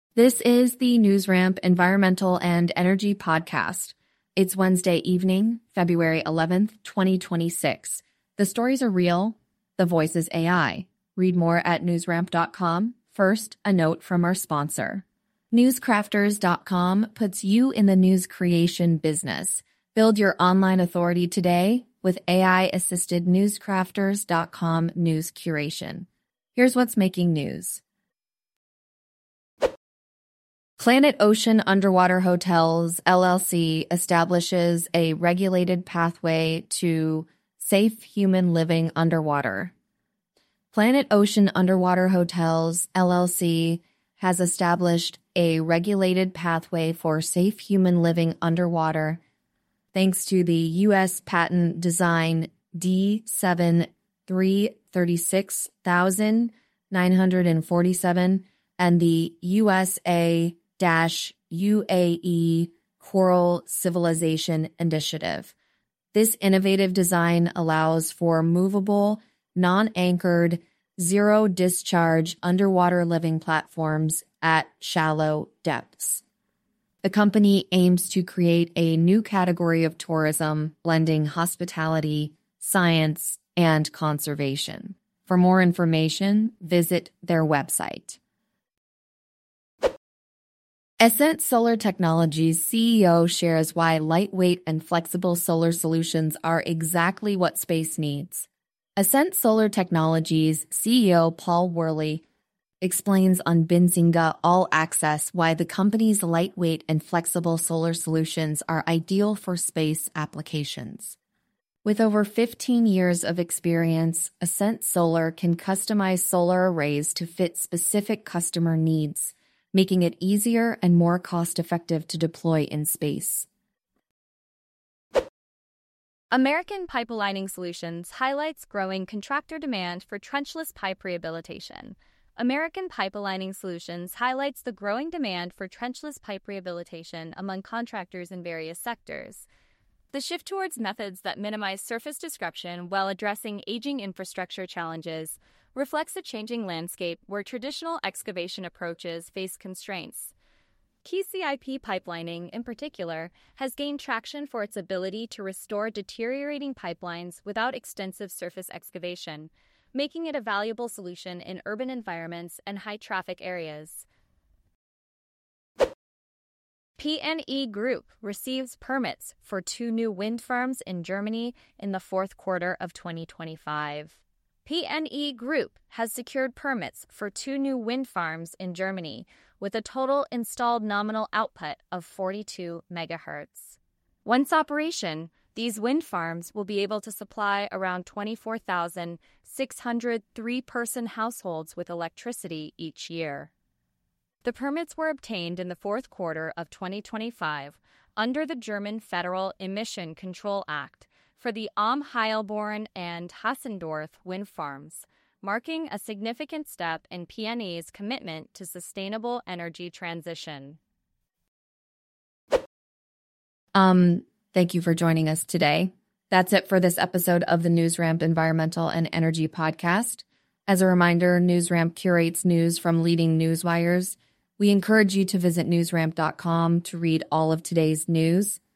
This is the NewsRamp Environmental and Energy Podcast. It's Wednesday evening, February 11th, 2026. The stories are real. The voice is AI. Read more at newsramp.com. First, a note from our sponsor. Newscrafters.com puts you in the news creation business. Build your online authority today with AI-assisted Newscrafters.com news curation. Here's what's making news. Planet Ocean Underwater Hotels, LLC, establishes a regulated pathway to safe human living underwater. Planet Ocean Underwater Hotels, LLC, has established a regulated pathway for safe human living underwater thanks to the U.S. patent design D7-336,947 and the USA-UAE Coral Civilization Initiative. This innovative design allows for movable, non-anchored, zero-discharge underwater living platforms at shallow depths. The company aims to create a new category of tourism, blending hospitality, science, and conservation. For more information, visit their website. Ascent Solar Technologies CEO shares why lightweight and flexible solar solutions are exactly what space needs. Ascent Solar Technologies CEO Paul Worley explains on Benzinga All Access why the company's lightweight and flexible solar solutions are ideal for space applications. With over 15 years of experience, Ascent Solar can customize solar arrays to fit specific customer needs, making it easier and more cost-effective to deploy in space. American Pipelining Solutions highlights growing contractor demand for trenchless pipe rehabilitation. American Pipelining Solutions highlights the growing demand for trenchless pipe rehabilitation among contractors in various sectors. The shift towards methods that minimize surface disruption while addressing aging infrastructure challenges reflects a changing landscape where traditional excavation approaches face constraints. Key CIP pipelining, in particular, has gained traction for its ability to restore deteriorating pipelines without extensive surface excavation, making it a valuable solution in urban environments and high-traffic areas. PNE Group receives permits for 2 new wind farms in Germany in the fourth quarter of 2025. PNE Group has secured permits for 2 new wind farms in Germany, with a total installed nominal output of 42 megahertz. Once operation, these wind farms will be able to supply around 24,600 three-person households with electricity each year. The permits were obtained in the fourth quarter of 2025 under the German Federal Emission Control Act for the Heilbronn and Hassendorf wind farms, marking a significant step in PNE's commitment to sustainable energy transition. Thank you for joining us today. That's it for this episode of the NewsRamp Environmental and Energy Podcast. As a reminder, NewsRamp curates news from leading news wires. We encourage you to visit newsramp.com to read all of today's news.